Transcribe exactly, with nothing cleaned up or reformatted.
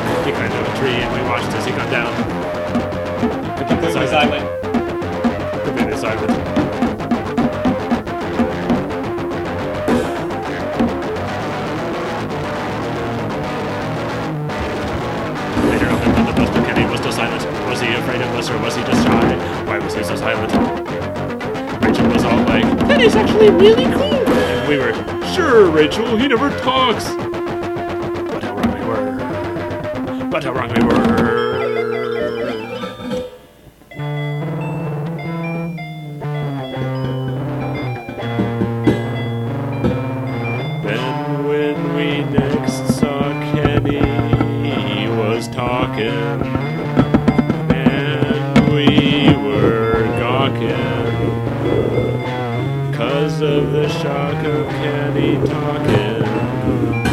He climbed up a tree and we watched as he got down. Completely Completely silent. silent. Completely silent. Later up in the bus, but Kenny was still silent. Was he afraid of us or was he just shy? Why was he so silent? Rachel was all like, Kenny's actually really cool. And we were, sure, Rachel, he never talks. But how wrong we were. But how wrong we were. Then when we next saw Kenny, he was talking, and we were gawking, 'cause of the shock of Kenny talking.